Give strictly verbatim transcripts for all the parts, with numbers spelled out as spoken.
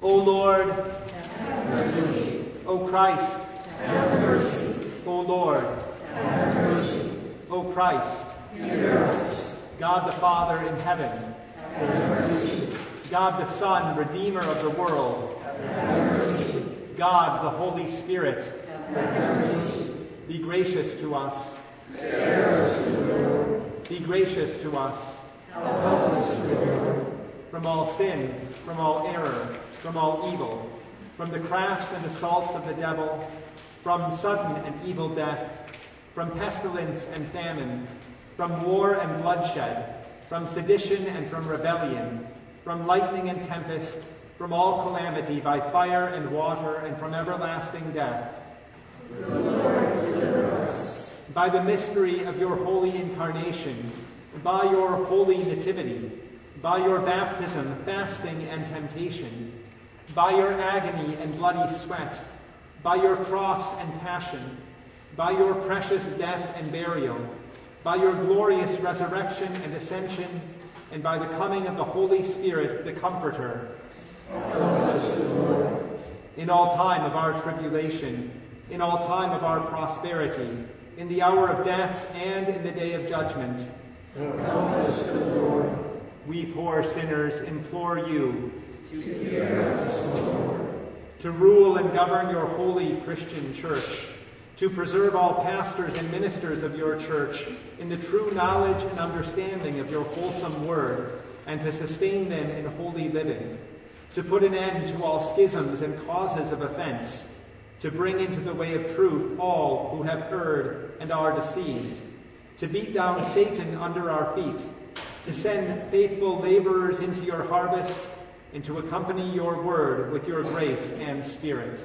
O Lord, have mercy. O Christ, have mercy. O Lord, have mercy. O Christ, hear us. God the Father in heaven, have mercy. God the Son, Redeemer of the world, have mercy. God the Holy Spirit, have mercy. Be gracious to us. Spare us, Lord. Be gracious to us. Help us, Lord. From all sin, from all error, from all evil, from the crafts and assaults of the devil, from sudden and evil death, from pestilence and famine, from war and bloodshed, from sedition and from rebellion, from lightning and tempest, from all calamity by fire and water, and from everlasting death. The Lord deliver us. By the mystery of your holy incarnation, by your holy nativity, by your baptism, fasting, and temptation, by your agony and bloody sweat, by your cross and passion, by your precious death and burial, by your glorious resurrection and ascension, and by the coming of the Holy Spirit, the Comforter. Help us, Lord. In all time of our tribulation, in all time of our prosperity, in the hour of death and in the day of judgment. Help us, Lord. We poor sinners implore you to hear us, Lord. To rule and govern your holy Christian church, to preserve all pastors and ministers of your church in the true knowledge and understanding of your wholesome word, and to sustain them in holy living, to put an end to all schisms and causes of offense, to bring into the way of truth all who have erred and are deceived, to beat down Satan under our feet, to send faithful laborers into your harvest, and to accompany your word with your grace and spirit.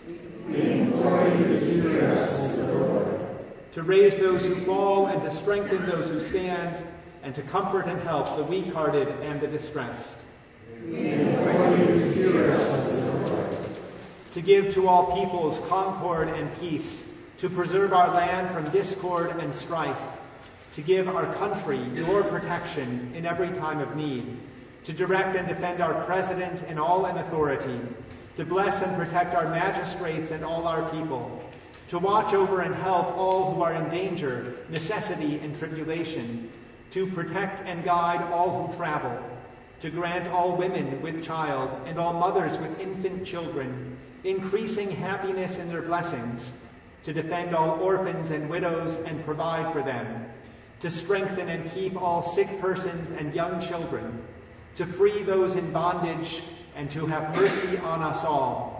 We implore you to hear us, Lord. To raise those who fall and to strengthen those who stand, and to comfort and help the weak-hearted and the distressed. We implore you to hear us, Lord. To give to all peoples concord and peace, to preserve our land from discord and strife, to give our country your protection in every time of need, to direct and defend our president and all in authority, to bless and protect our magistrates and all our people, to watch over and help all who are in danger, necessity, and tribulation, to protect and guide all who travel, to grant all women with child and all mothers with infant children increasing happiness in their blessings, to defend all orphans and widows and provide for them, to strengthen and keep all sick persons and young children, to free those in bondage, and to have mercy on us all.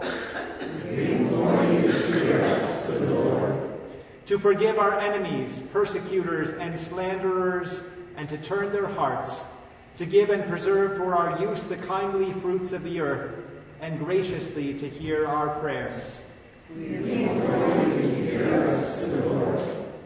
We implore you to hear us, Lord. To forgive our enemies, persecutors, and slanderers, and to turn their hearts, to give and preserve for our use the kindly fruits of the earth, and graciously to hear our prayers. We implore you to hear us, Lord.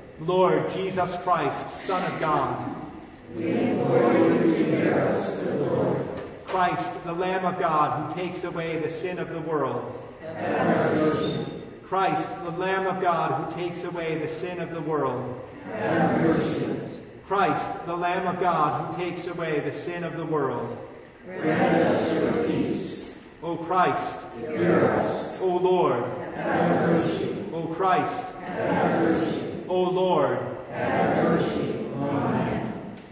Lord Jesus Christ, Son of God, we implore you to hear us, Lord. Christ, the Lamb of God, who takes away the sin of the world, have mercy. Christ, the Lamb of God, who takes away the sin of the world, have mercy. Christ, the Lamb of God, who takes away the sin of the world, grant us your peace. O Christ, hear us. O Lord, have mercy. O Christ, have mercy. O Lord, have mercy. Amen.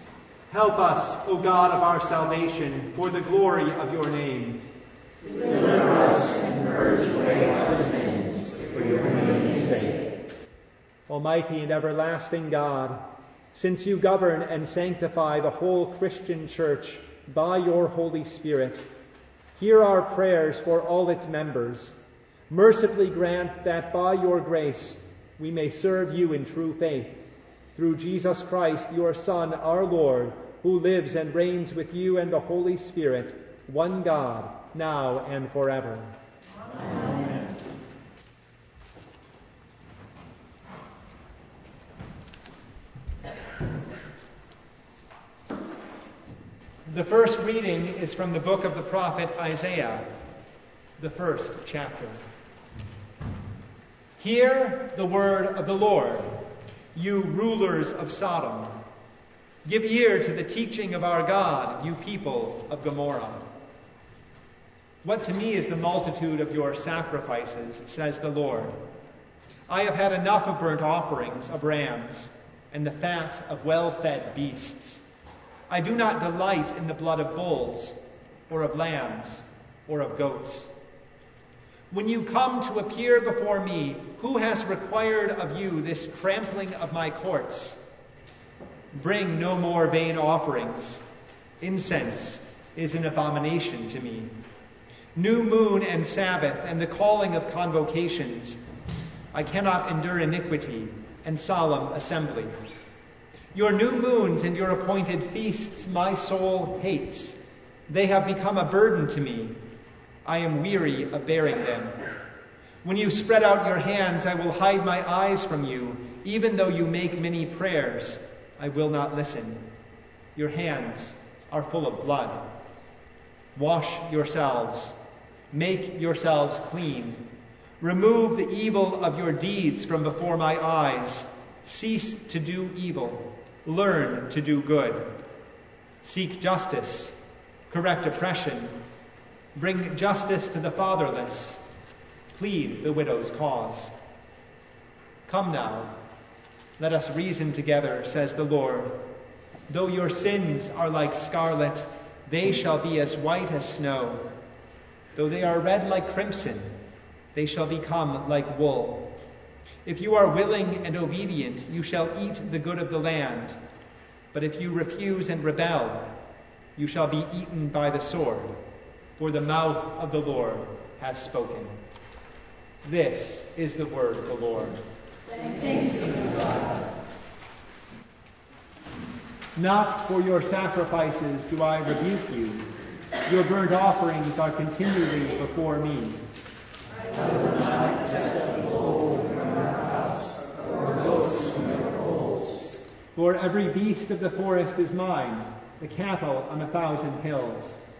Help us, O God of our salvation, for the glory of your name. Deliver us and purge away our sins for your name's sake. Almighty and everlasting God, since you govern and sanctify the whole Christian church by your Holy Spirit, hear our prayers for all its members. Mercifully grant that by your grace we may serve you in true faith. Through Jesus Christ, your Son, our Lord, who lives and reigns with you and the Holy Spirit, one God, now and forever. Amen. The first reading is from the book of the prophet Isaiah, the first chapter. Hear the word of the Lord, you rulers of Sodom. Give ear to the teaching of our God, you people of Gomorrah. What to me is the multitude of your sacrifices, says the Lord? I have had enough of burnt offerings of rams and the fat of well-fed beasts. I do not delight in the blood of bulls or of lambs or of goats. When you come to appear before me, who has required of you this trampling of my courts? Bring no more vain offerings. Incense is an abomination to me. New moon and Sabbath and the calling of convocations. I cannot endure iniquity and solemn assembly. Your new moons and your appointed feasts my soul hates. They have become a burden to me. I am weary of bearing them. When you spread out your hands, I will hide my eyes from you. Even though you make many prayers, I will not listen. Your hands are full of blood. Wash yourselves. Make yourselves clean. Remove the evil of your deeds from before my eyes. Cease to do evil. Learn to do good. Seek justice. Correct oppression. Bring justice to the fatherless. Plead the widow's cause. Come now, let us reason together, says the Lord. Though your sins are like scarlet, they shall be as white as snow. Though they are red like crimson, they shall become like wool. If you are willing and obedient, you shall eat the good of the land. But if you refuse and rebel, you shall be eaten by the sword, for the mouth of the Lord has spoken. This is the word of the Lord. Thanks be to God. Not for your sacrifices do I rebuke you. Your burnt offerings are continually before me. I will not accept the bull from your house, or goats from your folds. For every beast of the forest is mine, the cattle on a thousand hills.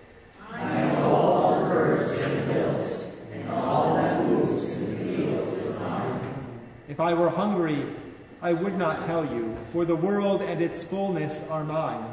I know all the birds in the hills, and all that moves in the fields is mine. If I were hungry, I would not tell you, for the world and its fullness are mine.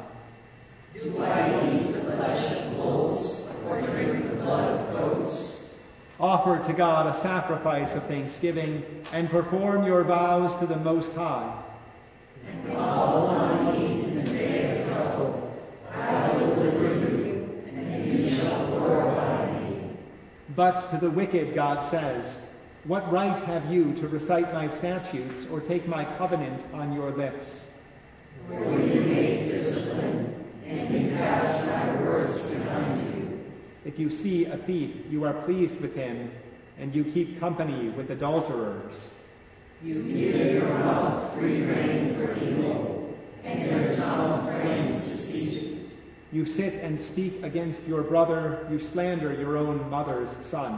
Do I eat the flesh of bulls, or drink the blood of goats? Offer to God a sacrifice of thanksgiving, and perform your vows to the Most High. And call on me in the day of trouble. I will deliver you, and you shall glorify me. But to the wicked God says, what right have you to recite my statutes or take my covenant on your lips? For you hate discipline, and you pass my words behind you. If you see a thief, you are pleased with him, and you keep company with adulterers. You give your mouth free rein for evil, and your tongue frames deceit. You sit and speak against your brother, you slander your own mother's son.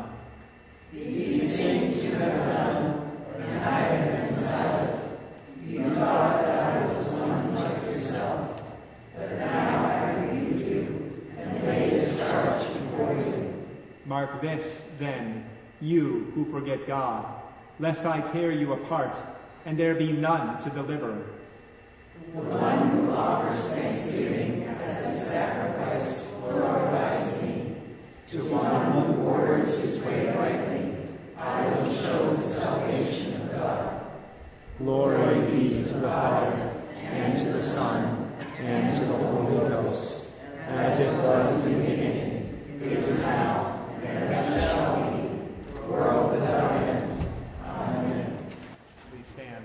These things you have done, and I have been silent. You thought that I was one like yourself, but now I rebuke you and lay the charge before you. Mark this, then, you who forget God, lest I tear you apart, and there be none to deliver. The one who offers thanksgiving as a sacrifice glorifies me. To one who orders his way rightly, I will show the salvation of God. Glory be to the Father, and to the Son, and to the Holy Ghost, as it was in the beginning, is now, and ever shall be, world without end. Amen. Please stand.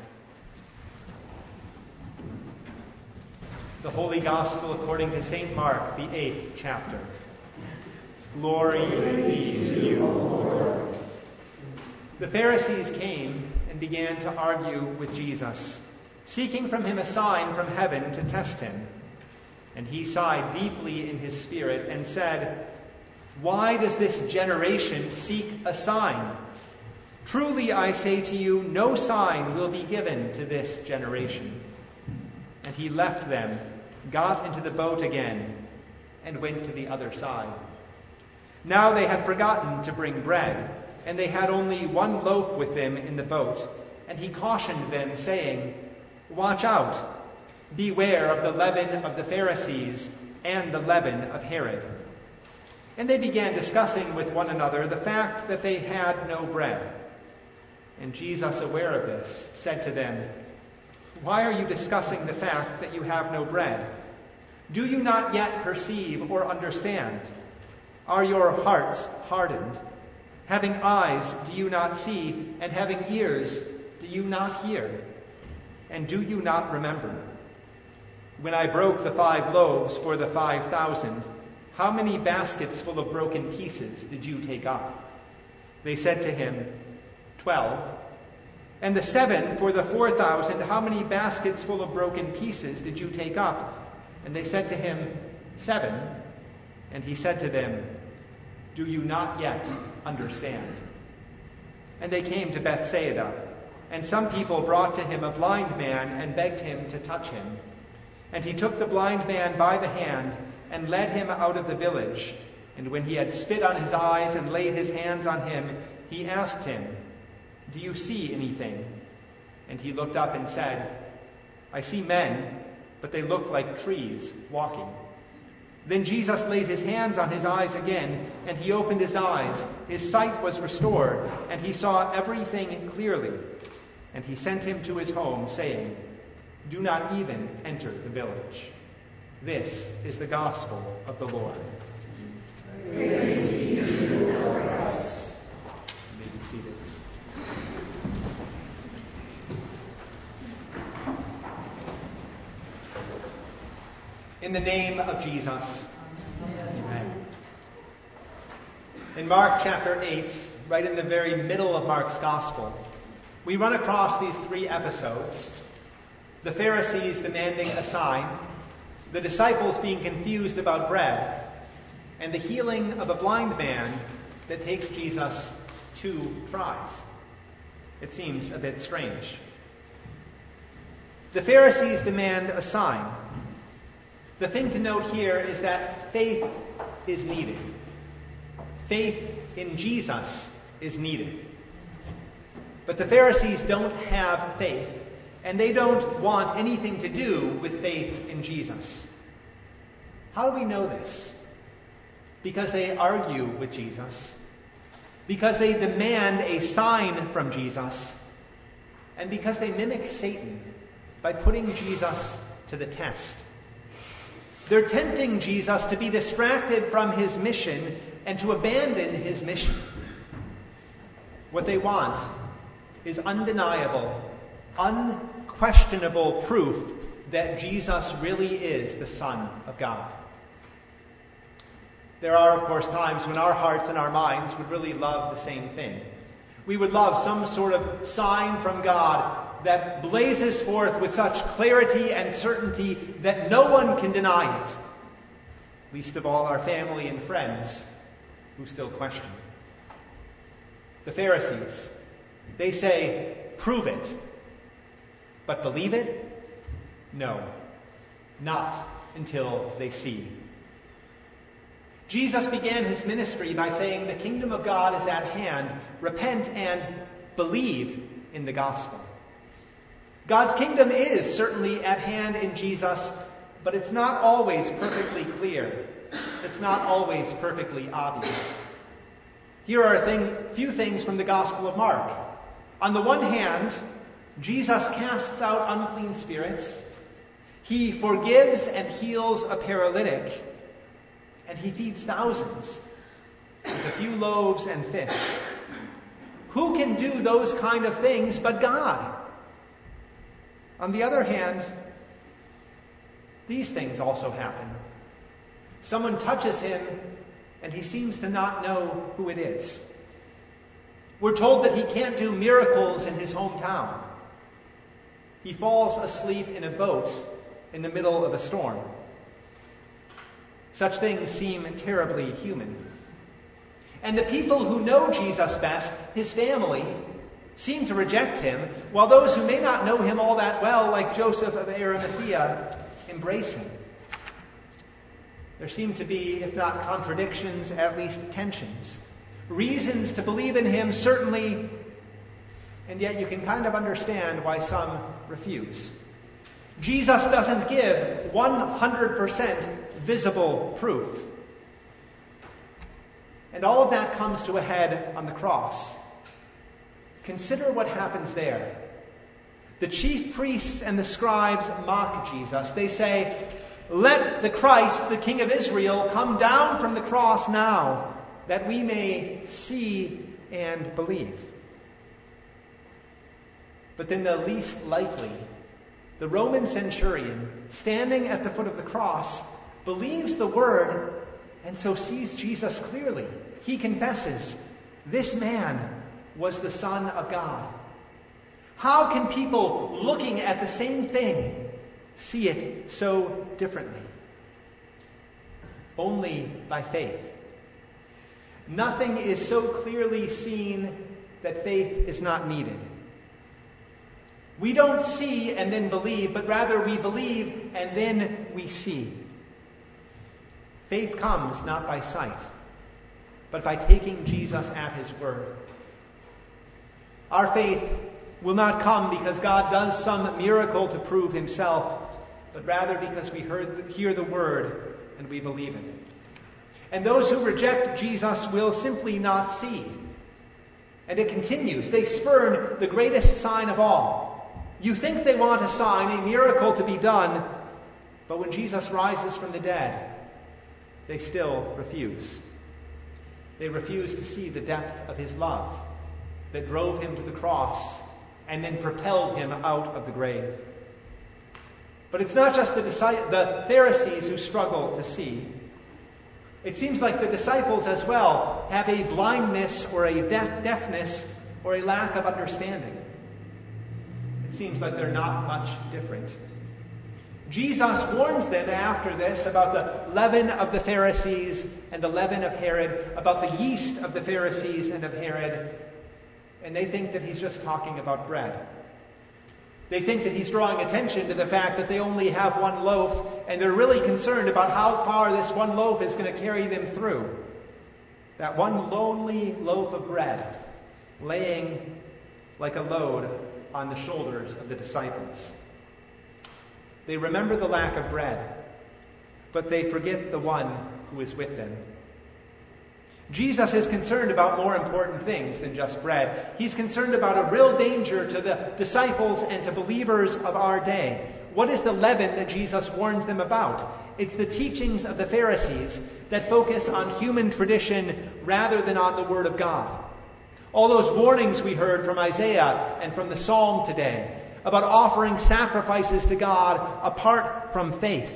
The Holy Gospel according to Saint Mark, the eighth chapter. Glory be to you, O Lord. The Pharisees came and began to argue with Jesus, seeking from him a sign from heaven to test him. And he sighed deeply in his spirit and said, "Why does this generation seek a sign? Truly I say to you, no sign will be given to this generation." And he left them, got into the boat again, and went to the other side. Now they had forgotten to bring bread, and they had only one loaf with them in the boat. And he cautioned them, saying, "Watch out, beware of the leaven of the Pharisees and the leaven of Herod." And they began discussing with one another the fact that they had no bread. And Jesus, aware of this, said to them, "Why are you discussing the fact that you have no bread? Do you not yet perceive or understand? Are your hearts hardened? Having eyes, do you not see? And having ears, do you not hear? And do you not remember? When I broke the five loaves for the five thousand, how many baskets full of broken pieces did you take up?" They said to him, "Twelve." "And the seven for the four thousand, how many baskets full of broken pieces did you take up?" And they said to him, "Seven." And he said to them, "Do you not yet understand?" And they came to Bethsaida, and some people brought to him a blind man and begged him to touch him. And he took the blind man by the hand and led him out of the village. And when he had spit on his eyes and laid his hands on him, he asked him, "Do you see anything?" And he looked up and said, "I see men, but they look like trees walking." Then Jesus laid his hands on his eyes again, and he opened his eyes. His sight was restored, and he saw everything clearly. And he sent him to his home, saying, "Do not even enter the village." This is the gospel of the Lord. Praise be to you, Lord Christ. You may be seated. In the name of Jesus. Amen. In Mark chapter eight, right in the very middle of Mark's gospel, we run across these three episodes: the Pharisees demanding a sign, the disciples being confused about bread, and the healing of a blind man that takes Jesus two tries. It seems a bit strange. The Pharisees demand a sign. The thing to note here is that faith is needed. Faith in Jesus is needed. But the Pharisees don't have faith, and they don't want anything to do with faith in Jesus. How do we know this? Because they argue with Jesus, because they demand a sign from Jesus, and because they mimic Satan by putting Jesus to the test. They're tempting Jesus to be distracted from his mission and to abandon his mission. What they want is undeniable, unquestionable proof that Jesus really is the Son of God. There are, of course, times when our hearts and our minds would really love the same thing. We would love some sort of sign from God that blazes forth with such clarity and certainty that no one can deny it, least of all our family and friends who still question. The Pharisees, they say, "Prove it," but believe it? No, not until they see. Jesus began his ministry by saying, "The kingdom of God is at hand. Repent and believe in the gospel." God's kingdom is certainly at hand in Jesus, but it's not always perfectly clear. It's not always perfectly obvious. Here are a thing, few things from the Gospel of Mark. On the one hand, Jesus casts out unclean spirits. He forgives and heals a paralytic. And he feeds thousands with a few loaves and fish. Who can do those kind of things but God? On the other hand, these things also happen. Someone touches him, and he seems to not know who it is. We're told that he can't do miracles in his hometown. He falls asleep in a boat in the middle of a storm. Such things seem terribly human. And the people who know Jesus best, his family, seem to reject him, while those who may not know him all that well, like Joseph of Arimathea, embrace him. There seem to be, if not contradictions, at least tensions. Reasons to believe in him, certainly, and yet you can kind of understand why some refuse. Jesus doesn't give one hundred percent visible proof. And all of that comes to a head on the cross. Consider what happens there. The chief priests and the scribes mock Jesus. They say, "Let the Christ, the King of Israel, come down from the cross now, that we may see and believe." But then the least likely, the Roman centurion, standing at the foot of the cross, believes the word and so sees Jesus clearly. He confesses, "This man was the Son of God." How can people looking at the same thing see it so differently? Only by faith. Nothing is so clearly seen that faith is not needed. We don't see and then believe, but rather we believe and then we see. Faith comes not by sight, but by taking Jesus at his word. Our faith will not come because God does some miracle to prove himself, but rather because we heard, hear the word and we believe it. And those who reject Jesus will simply not see. And it continues. They spurn the greatest sign of all. You think they want a sign, a miracle to be done, but when Jesus rises from the dead, they still refuse. They refuse to see the depth of his love that drove him to the cross and then propelled him out of the grave. But it's not just the, the Pharisees who struggle to see. It seems like the disciples as well have a blindness or a deaf, deafness or a lack of understanding. It seems like they're not much different. Jesus warns them after this about the leaven of the Pharisees and the leaven of Herod, about the yeast of the Pharisees and of Herod, and they think that he's just talking about bread. They think that he's drawing attention to the fact that they only have one loaf, and they're really concerned about how far this one loaf is going to carry them through. That one lonely loaf of bread laying like a load on the shoulders of the disciples. They remember the lack of bread, but they forget the one who is with them. Jesus is concerned about more important things than just bread. He's concerned about a real danger to the disciples and to believers of our day. What is the leaven that Jesus warns them about? It's the teachings of the Pharisees that focus on human tradition rather than on the Word of God. All those warnings we heard from Isaiah and from the Psalm today about offering sacrifices to God apart from faith.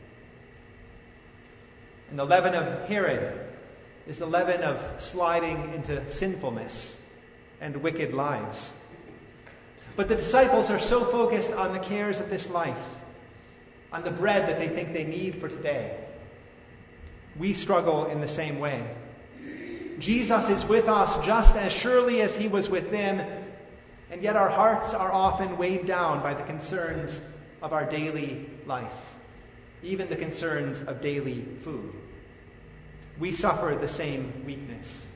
And the leaven of Herod is the leaven of sliding into sinfulness and wicked lives. But the disciples are so focused on the cares of this life, on the bread that they think they need for today. We struggle in the same way. Jesus is with us just as surely as he was with them, and yet our hearts are often weighed down by the concerns of our daily life, even the concerns of daily food. We suffer the same weakness.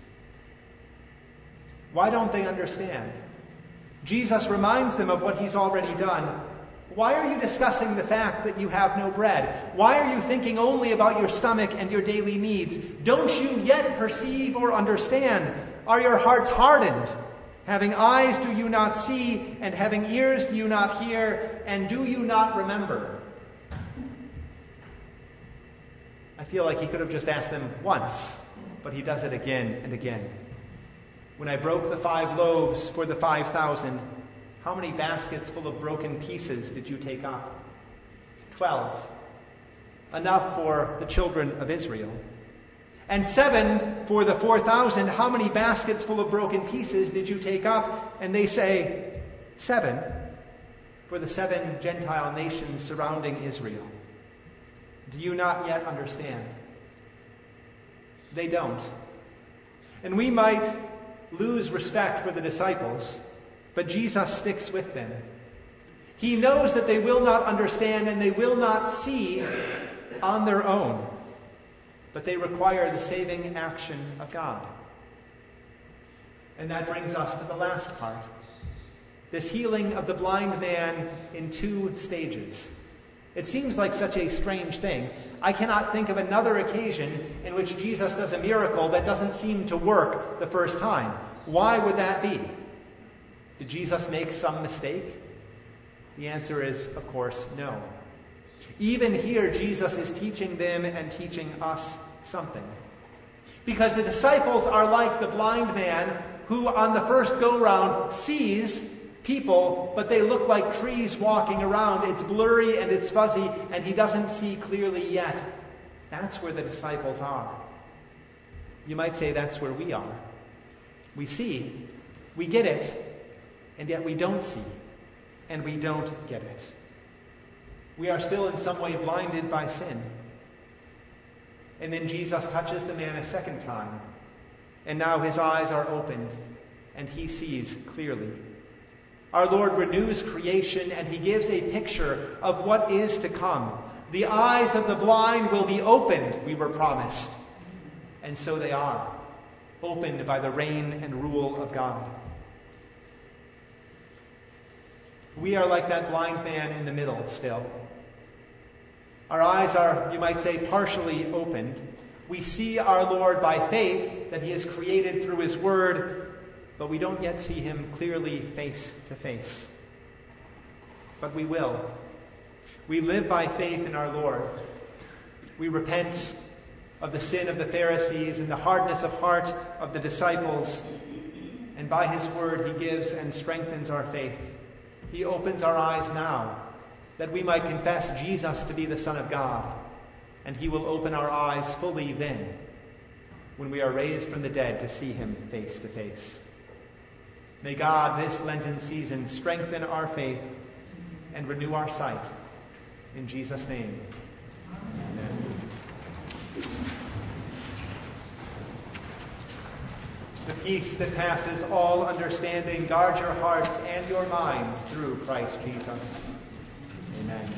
Why don't they understand? Jesus reminds them of what he's already done. Why are you discussing the fact that you have no bread? Why are you thinking only about your stomach and your daily needs? Don't you yet perceive or understand? Are your hearts hardened? Having eyes do you not see, and having ears do you not hear, and do you not remember? I feel like he could have just asked them once, but he does it again and again. When I broke the five loaves for the five thousand, how many baskets full of broken pieces did you take up? Twelve. Enough for the children of Israel. And seven for the four thousand, how many baskets full of broken pieces did you take up? And they say, seven for the seven Gentile nations surrounding Israel. Do you not yet understand? They don't. And we might lose respect for the disciples, but Jesus sticks with them. He knows that they will not understand and they will not see on their own, but they require the saving action of God. And that brings us to the last part. This healing of the blind man in two stages. It seems like such a strange thing. I cannot think of another occasion in which Jesus does a miracle that doesn't seem to work the first time. Why would that be? Did Jesus make some mistake? The answer is, of course, no. Even here, Jesus is teaching them and teaching us something. Because the disciples are like the blind man who on the first go-round sees people, but they look like trees walking around. It's blurry and it's fuzzy, and he doesn't see clearly yet. That's where the disciples are. You might say that's where we are. We see, we get it, and yet we don't see, and we don't get it. We are still in some way blinded by sin. And then Jesus touches the man a second time, and now his eyes are opened, and he sees clearly. Our Lord renews creation, and he gives a picture of what is to come. The eyes of the blind will be opened, we were promised. And so they are, opened by the reign and rule of God. We are like that blind man in the middle still. Our eyes are, you might say, partially opened. We see our Lord by faith, that he is created through his word, but we don't yet see him clearly face to face. But we will. We live by faith in our Lord. We repent of the sin of the Pharisees and the hardness of heart of the disciples. And by his word he gives and strengthens our faith. He opens our eyes now, that we might confess Jesus to be the Son of God. And he will open our eyes fully then, when we are raised from the dead to see him face to face. May God, this Lenten season, strengthen our faith and renew our sight. In Jesus' name, amen. The peace that passes all understanding, guard your hearts and your minds through Christ Jesus. Amen.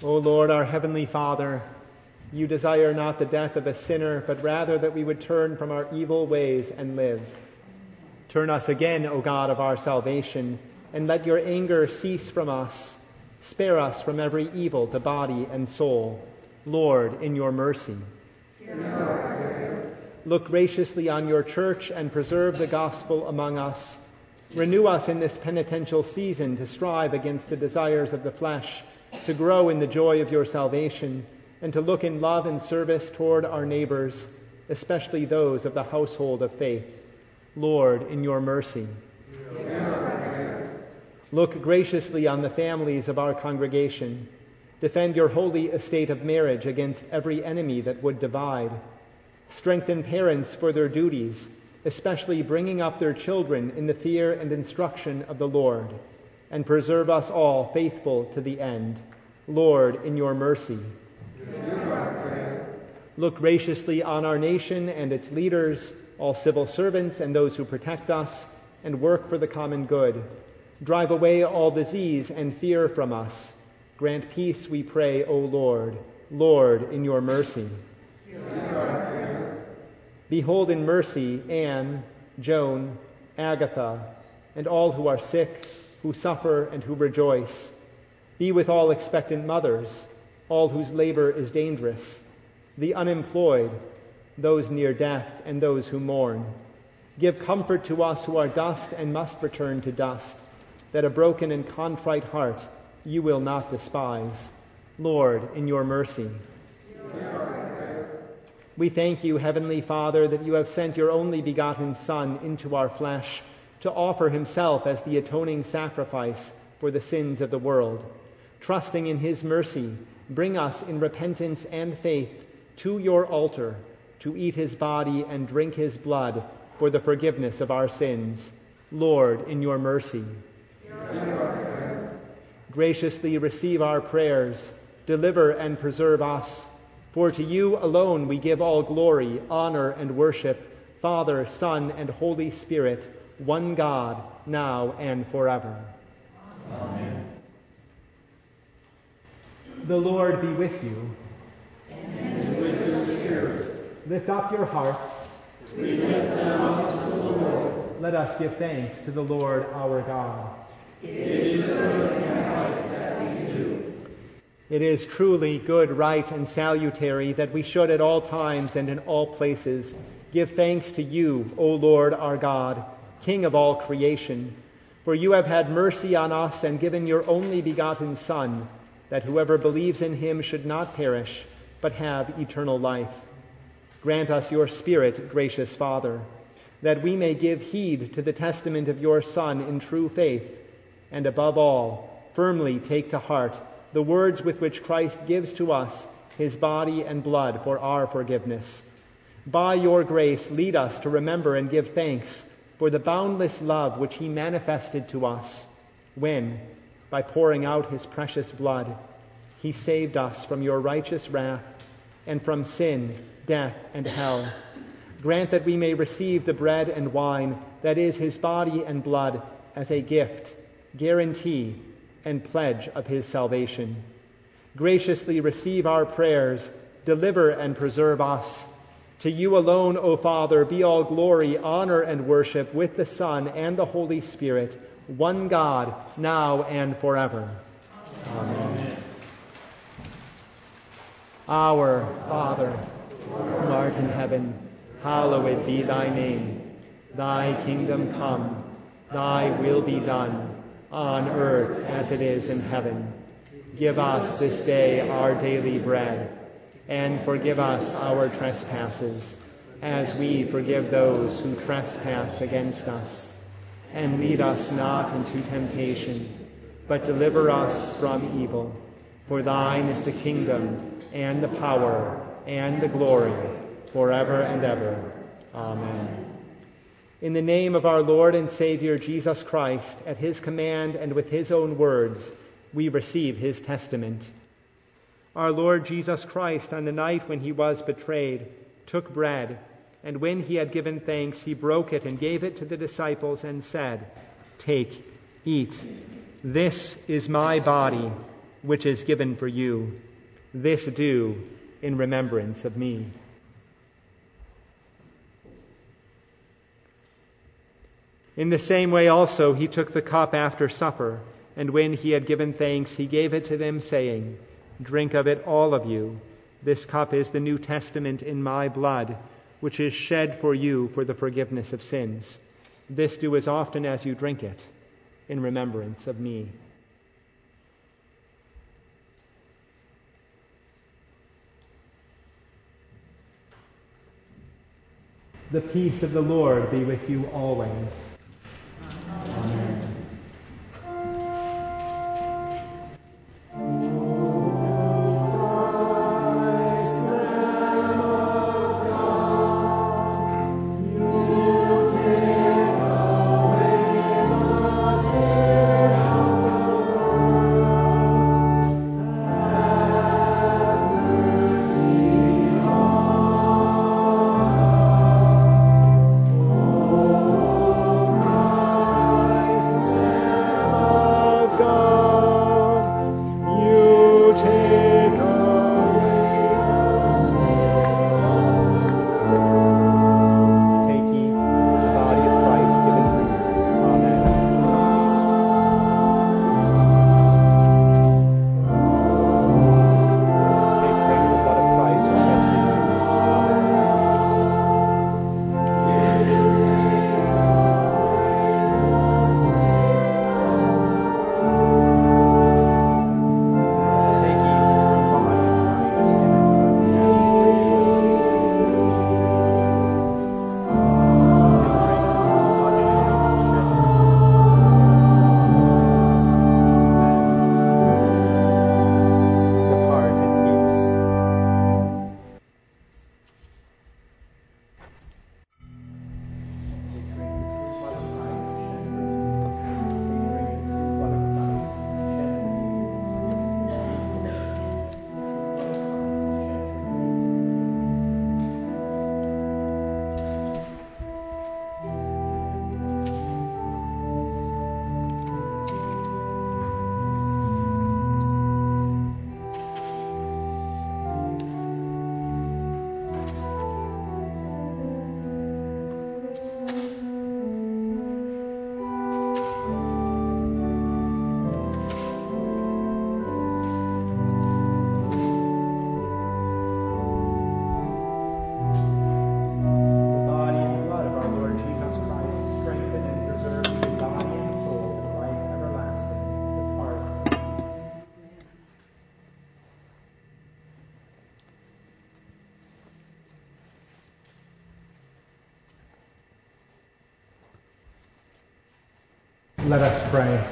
O Lord, our heavenly Father, you desire not the death of a sinner, but rather that we would turn from our evil ways and live. Turn us again, O God of our salvation, and let your anger cease from us. Spare us from every evil to body and soul. Lord, in your mercy. Look graciously on your church and preserve the gospel among us. Renew us in this penitential season to strive against the desires of the flesh, to grow in the joy of your salvation, and to look in love and service toward our neighbors, especially those of the household of faith. Lord, in your mercy. Look graciously on the families of our congregation. Defend your holy estate of marriage against every enemy that would divide. Strengthen parents for their duties, especially bringing up their children in the fear and instruction of the Lord, and preserve us all faithful to the end. Lord, in your mercy. Look graciously on our nation and its leaders, all civil servants and those who protect us, and work for the common good. Drive away all disease and fear from us. Grant peace, we pray, O Lord. Lord, in your mercy. Behold in mercy Anne, Joan, Agatha, and all who are sick, who suffer, and who rejoice. Be with all expectant mothers, all whose labor is dangerous, the unemployed, those near death, and those who mourn. Give comfort to us who are dust and must return to dust, that a broken and contrite heart you will not despise. Lord, in your mercy. We thank you, Heavenly Father, that you have sent your only begotten Son into our flesh to offer himself as the atoning sacrifice for the sins of the world. Trusting in his mercy, bring us in repentance and faith to your altar to eat his body and drink his blood for the forgiveness of our sins. Lord, in your mercy. Graciously receive our prayers, deliver and preserve us. For to you alone we give all glory, honor, and worship, Father, Son, and Holy Spirit, one God, now and forever. Amen. The Lord be with you. And with your spirit. Lift up your hearts. We lift them up to the Lord. Let us give thanks to the Lord our God. It is good and right that we do. It is truly good, right, and salutary that we should at all times and in all places give thanks to you, O Lord our God, King of all creation. For you have had mercy on us and given your only begotten Son, that whoever believes in him should not perish, but have eternal life. Grant us your Spirit, gracious Father, that we may give heed to the testament of your Son in true faith, and above all, firmly take to heart the words with which Christ gives to us his body and blood for our forgiveness. By your grace, lead us to remember and give thanks for the boundless love which he manifested to us when, by pouring out his precious blood, he saved us from your righteous wrath and from sin, death, and hell. Grant that we may receive the bread and wine that is his body and blood as a gift, guarantee, and pledge of his salvation. Graciously receive our prayers, deliver and preserve us. To you alone, O Father, be all glory, honor, and worship with the Son and the Holy Spirit, one God, now and forever. Amen. Our Father, who art in heaven, hallowed be thy name. Thy kingdom come, thy will be done, on earth as it is in heaven. Give us this day our daily bread, and forgive us our trespasses, as we forgive those who trespass against us. And lead us not into temptation, but deliver us from evil. For thine is the kingdom, and the power, and the glory, forever and ever. Amen. In the name of our Lord and Savior Jesus Christ, at his command and with his own words, we receive his testament. Our Lord Jesus Christ, on the night when he was betrayed, took bread, and when he had given thanks, he broke it and gave it to the disciples and said, "Take, eat. This is my body, which is given for you. This do in remembrance of me. In the same way also he took the cup after supper, and when he had given thanks, he gave it to them, saying, Drink of it, all of you. This cup is the New Testament in my blood, which is shed for you for the forgiveness of sins. This do as often as you drink it, in remembrance of me. The peace of the Lord be with you always. Amen. Let us pray.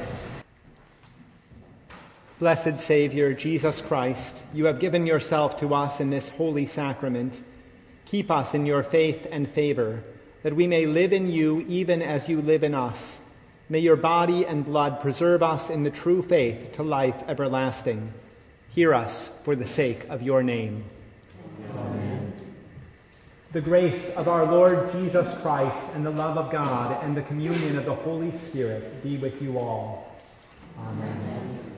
Blessed Savior, Jesus Christ, you have given yourself to us in this holy sacrament. Keep us in your faith and favor, that we may live in you even as you live in us. May your body and blood preserve us in the true faith to life everlasting. Hear us for the sake of your name. Amen. The grace of our Lord Jesus Christ and the love of God and the communion of the Holy Spirit be with you all. Amen.